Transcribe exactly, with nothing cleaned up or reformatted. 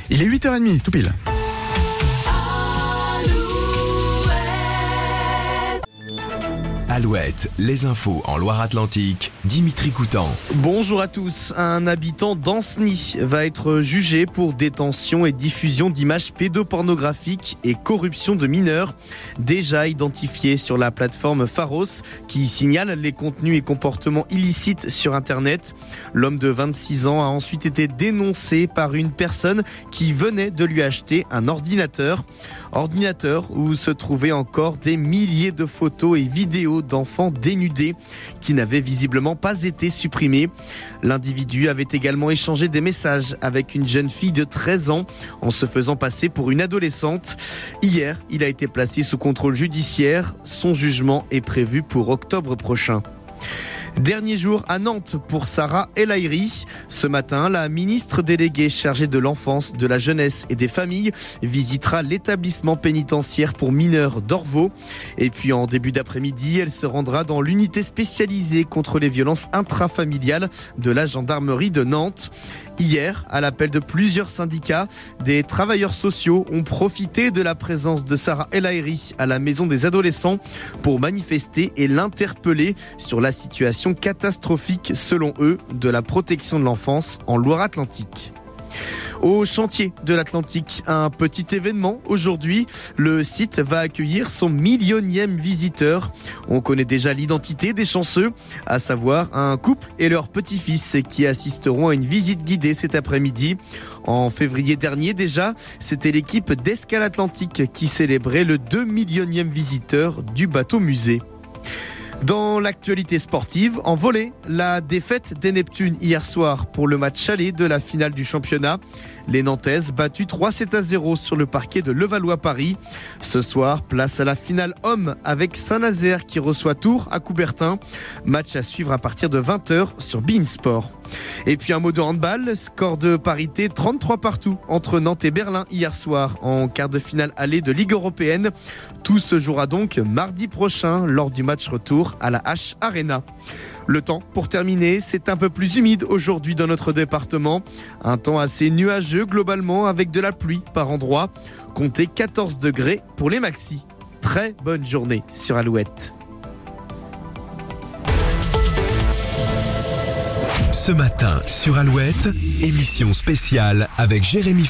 Il est huit heures trente, tout pile. Alouette, les infos en Loire-Atlantique, Dimitri Coutan. Bonjour à tous. Un habitant d'Ancenis va être jugé pour détention et diffusion d'images pédopornographiques et corruption de mineurs, déjà identifiés sur la plateforme Pharos, qui signale les contenus et comportements illicites sur Internet. L'homme de vingt-six ans a ensuite été dénoncé par une personne qui venait de lui acheter un ordinateur. Ordinateur où se trouvaient encore des milliers de photos et vidéos d'enfants dénudés qui n'avaient visiblement pas été supprimés. L'individu avait également échangé des messages avec une jeune fille de treize ans en se faisant passer pour une adolescente. Hier, il a été placé sous contrôle judiciaire. Son jugement est prévu pour octobre prochain. Dernier jour à Nantes pour Sarah El Haïry. Ce matin, la ministre déléguée chargée de l'enfance, de la jeunesse et des familles visitera l'établissement pénitentiaire pour mineurs d'Orvaux. Et puis en début d'après-midi, elle se rendra dans l'unité spécialisée contre les violences intrafamiliales de la gendarmerie de Nantes. Hier, à l'appel de plusieurs syndicats, des travailleurs sociaux ont profité de la présence de Sarah El Haïry à la maison des adolescents pour manifester et l'interpeller sur la situation catastrophique, selon eux, de la protection de l'enfance en Loire-Atlantique. Au chantier de l'Atlantique, un petit événement aujourd'hui. Le site va accueillir son millionième visiteur. On connaît déjà l'identité des chanceux, à savoir un couple et leur petit-fils qui assisteront à une visite guidée cet après-midi. En février dernier déjà, c'était l'équipe d'Escale Atlantique qui célébrait le deux millionième visiteur du bateau musée. Dans l'actualité sportive, en volley, la défaite des Neptunes hier soir pour le match aller de la finale du championnat. Les Nantaises battues trois sept à zéro sur le parquet de Levallois-Paris. Ce soir, place à la finale homme avec Saint-Nazaire qui reçoit Tours à Coubertin. Match à suivre à partir de vingt heures sur beIN Sport. Et puis un mot de handball, score de parité trente-trois partout entre Nantes et Berlin hier soir en quart de finale aller de Ligue européenne. Tout se jouera donc mardi prochain lors du match retour à la H Arena. Le temps, pour terminer, c'est un peu plus humide aujourd'hui dans notre département. Un temps assez nuageux globalement avec de la pluie par endroits. Comptez quatorze degrés pour les maxis. Très bonne journée sur Alouette. Ce matin sur Alouette, émission spéciale avec Jérémy